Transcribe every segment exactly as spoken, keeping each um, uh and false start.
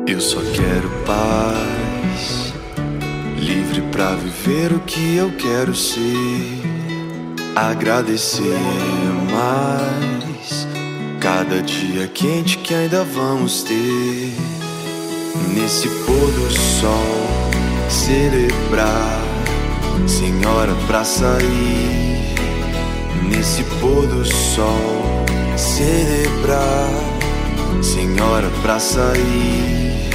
Eu só quero paz, livre pra viver o que eu quero ser. Agradecer mais cada dia quente que ainda vamos ter. Nesse pôr do sol, celebrar, sem hora pra sair. Nesse pôr do sol, celebrar, sem hora pra sair.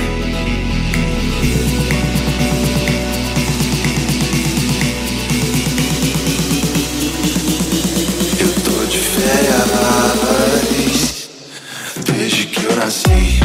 Eu tô de férias desde que eu nasci.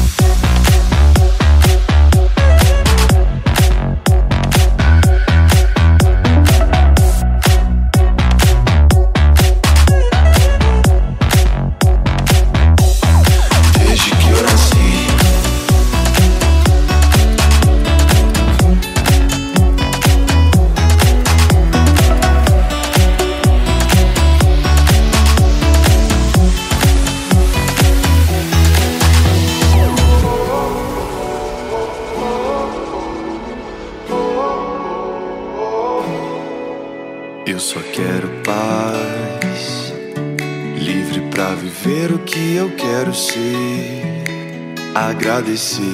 Eu só quero paz, livre pra viver o que eu quero ser. Agradecer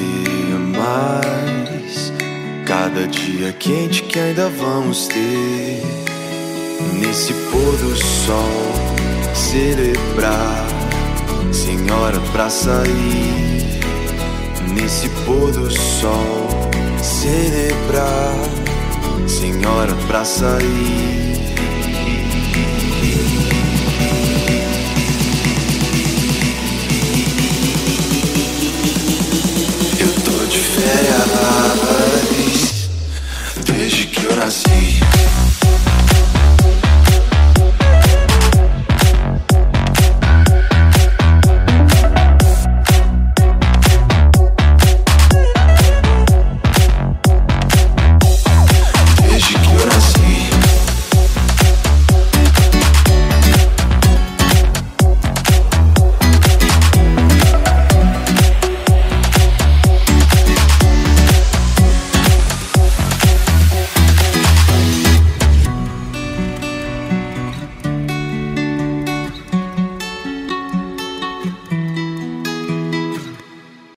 mais cada dia quente que ainda vamos ter. Nesse pôr do sol, celebrar, sem hora pra sair. Nesse pôr do sol, celebrar, sem hora pra sair.